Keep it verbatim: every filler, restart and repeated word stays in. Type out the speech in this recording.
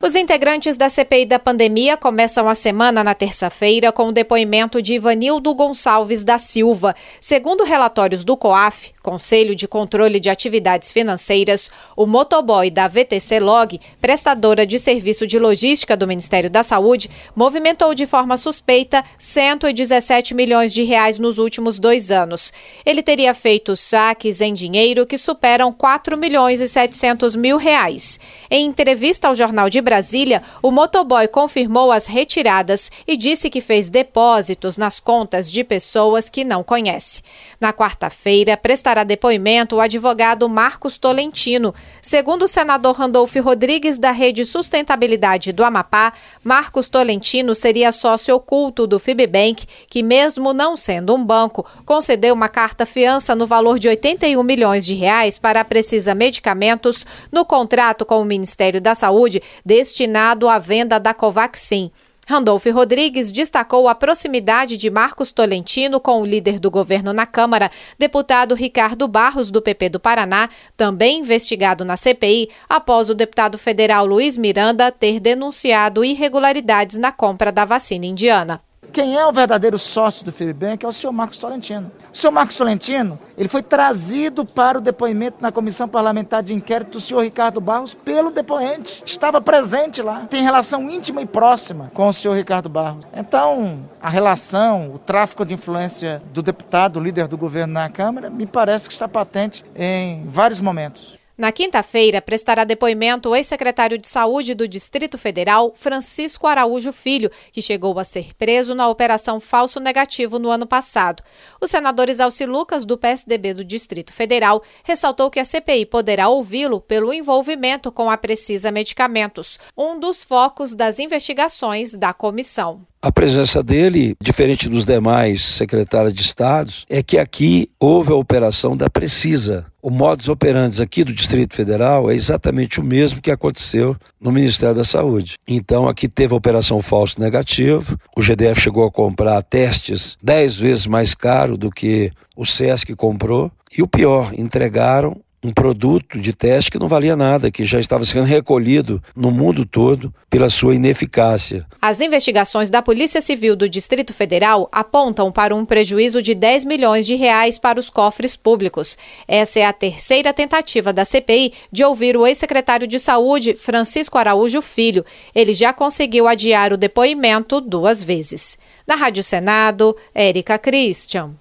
Os integrantes da C P I da pandemia começam a semana na terça-feira com o depoimento de Ivanildo Gonçalves da Silva. Segundo relatórios do COAF, Conselho de Controle de Atividades Financeiras, o motoboy da V T C Log, prestadora de serviço de logística do Ministério da Saúde, movimentou de forma suspeita cento e dezessete milhões de reais nos últimos dois anos. Ele teria feito saques em dinheiro que superam quatro milhões e setecentos mil reais. Em entrevista ao Jornal de Brasília, o motoboy confirmou as retiradas e disse que fez depósitos nas contas de pessoas que não conhece. Na quarta-feira, prestará depoimento o advogado Marcos Tolentino. Segundo o senador Randolfo Rodrigues, da Rede Sustentabilidade do Amapá, Marcos Tolentino seria sócio oculto do Fibbank, que mesmo não sendo um banco, concedeu uma carta-fiança no valor de oitenta e um milhões de reais para a Precisa Medicamentos no contrato com o Ministério da Saúde, destinado à venda da Covaxin. Randolfo Rodrigues destacou a proximidade de Marcos Tolentino com o líder do governo na Câmara, deputado Ricardo Barros, do P P do Paraná, também investigado na C P I, após o deputado federal Luiz Miranda ter denunciado irregularidades na compra da vacina indiana. Quem é o verdadeiro sócio do Fibbank é o senhor Marcos Tolentino. O senhor Marcos Tolentino, ele foi trazido para o depoimento na Comissão Parlamentar de Inquérito do senhor Ricardo Barros pelo depoente. Estava presente lá. Tem relação íntima e próxima com o senhor Ricardo Barros. Então, a relação, o tráfico de influência do deputado, líder do governo na Câmara, me parece que está patente em vários momentos. Na quinta-feira, prestará depoimento o ex-secretário de Saúde do Distrito Federal, Francisco Araújo Filho, que chegou a ser preso na Operação Falso Negativo no ano passado. O senador Exalci Lucas, do P S D B do Distrito Federal, ressaltou que a C P I poderá ouvi-lo pelo envolvimento com a Precisa Medicamentos, um dos focos das investigações da comissão. A presença dele, diferente dos demais secretários de Estado, é que aqui houve a operação da Precisa. O modus operandi aqui do Distrito Federal é exatamente o mesmo que aconteceu no Ministério da Saúde. Então aqui teve a operação falso negativo, o G D F chegou a comprar testes dez vezes mais caro do que o SESC comprou e o pior, entregaram um produto de teste que não valia nada, que já estava sendo recolhido no mundo todo pela sua ineficácia. As investigações da Polícia Civil do Distrito Federal apontam para um prejuízo de dez milhões de reais para os cofres públicos. Essa é a terceira tentativa da C P I de ouvir o ex-secretário de Saúde, Francisco Araújo Filho. Ele já conseguiu adiar o depoimento duas vezes. Na Rádio Senado, Érica Christian.